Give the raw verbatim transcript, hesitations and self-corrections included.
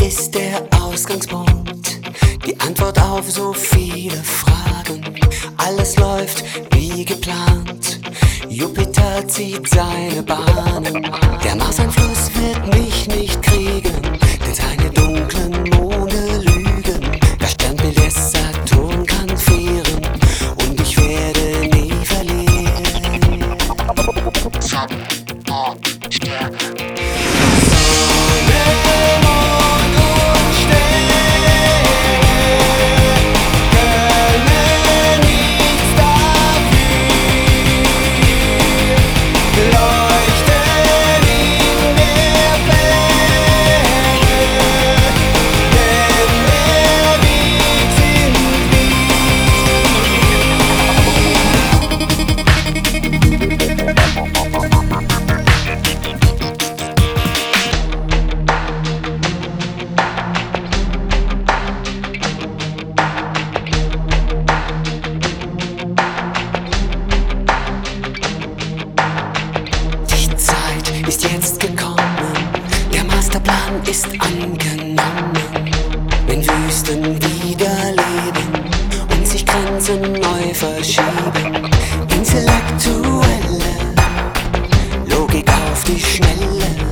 ist der Ausgangspunkt, die Antwort auf so viele Fragen. Alles läuft wie geplant, Jupiter zieht seine Bahnen. Der Mars-Einfluss wird mich nicht kriegen, denn seine dunklen Monde lügen. Das Sternbild des Saturn kann frieren und ich werde nie verlieren. Sonne, Mond, Sterne. Ist jetzt gekommen, der Masterplan ist angenommen. Wenn Wüsten wieder leben und sich Grenzen neu verschieben, intellektuelle Logik auf die Schnelle.